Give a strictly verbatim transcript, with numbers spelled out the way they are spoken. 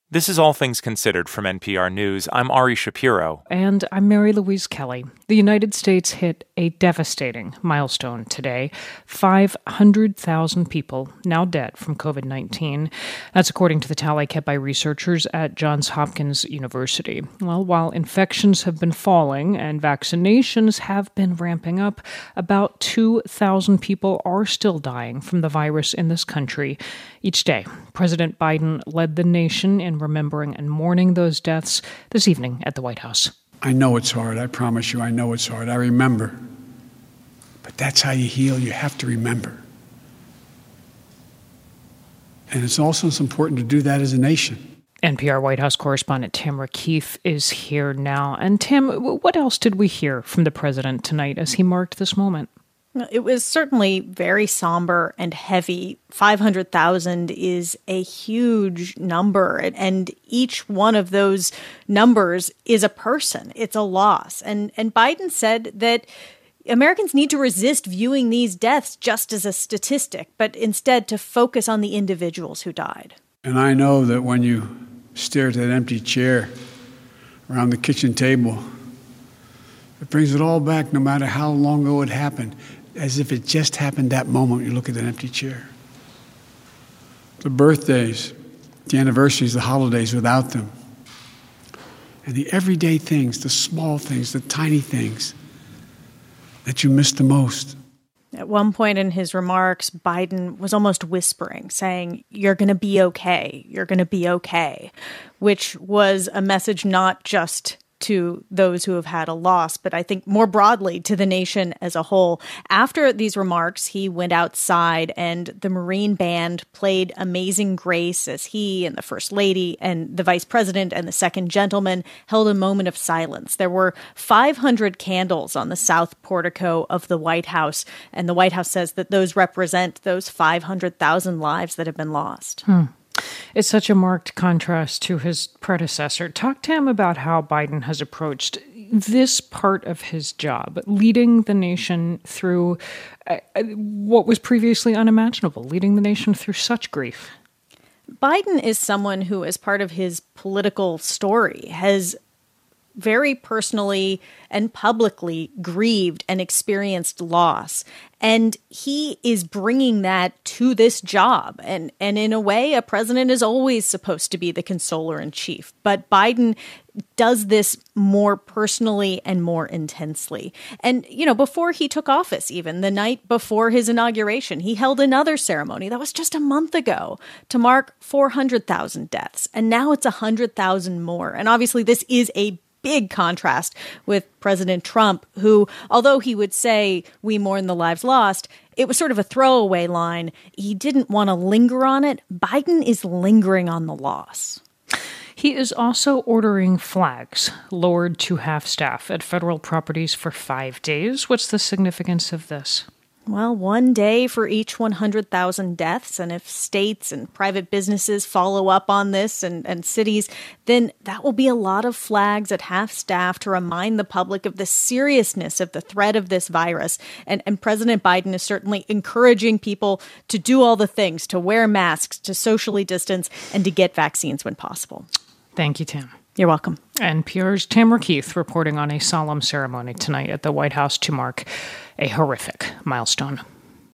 This is All Things Considered from N P R News. I'm Ari Shapiro. And I'm Mary Louise Kelly. The United States hit a devastating milestone today. five hundred thousand people now dead from covid nineteen. That's according to the tally kept by researchers at Johns Hopkins University. Well, while infections have been falling and vaccinations have been ramping up, about two thousand people are still dying from the virus in this country each day. President Biden led the nation in remembering and mourning those deaths this evening at the White House. I know it's hard. I promise you, I know it's hard. I remember. But that's how you heal. You have to remember. And it's also it's important to do that as a nation. N P R White House correspondent Tamara Keith is here now. And Tam, what else did we hear from the president tonight as he marked this moment? It was certainly very somber and heavy. five hundred thousand is a huge number, and each one of those numbers is a person. It's a loss. And, and Biden said that Americans need to resist viewing these deaths just as a statistic, but instead to focus on the individuals who died. And I know that when you stare at that empty chair around the kitchen table, it brings it all back, no matter how long ago it happened, as if it just happened that moment you look at that empty chair. The birthdays, the anniversaries, the holidays without them, and the everyday things, the small things, the tiny things that you miss the most. At one point in his remarks, Biden was almost whispering, saying, "You're going to be okay. You're going to be okay," which was a message not just to those who have had a loss, but I think more broadly to the nation as a whole. After these remarks, he went outside and the Marine Band played Amazing Grace as he and the First Lady and the Vice President and the Second Gentleman held a moment of silence. There were five hundred candles on the south portico of the White House, and the White House says that those represent those five hundred thousand lives that have been lost. Hmm. It's such a marked contrast to his predecessor. Talk to him about how Biden has approached this part of his job, leading the nation through uh, what was previously unimaginable, leading the nation through such grief. Biden is someone who, as part of his political story, has very personally and publicly grieved and experienced loss. And he is bringing that to this job. And, and in a way, a president is always supposed to be the consoler in chief. But Biden does this more personally and more intensely. And, you know, before he took office, even the night before his inauguration, he held another ceremony that was just a month ago to mark four hundred thousand deaths. And now it's one hundred thousand more. And obviously, this is a big contrast with President Trump, who, although he would say we mourn the lives lost, it was sort of a throwaway line. He didn't want to linger on it. Biden is lingering on the loss. He is also ordering flags lowered to half-staff at federal properties for five days. What's the significance of this? Well, one day for each one hundred thousand deaths. And if states and private businesses follow up on this and, and cities, then that will be a lot of flags at half staff to remind the public of the seriousness of the threat of this virus. And, and President Biden is certainly encouraging people to do all the things, to wear masks, to socially distance, and to get vaccines when possible. Thank you, Tim. You're welcome. N P R's Tamara Keith reporting on a solemn ceremony tonight at the White House to mark a horrific milestone.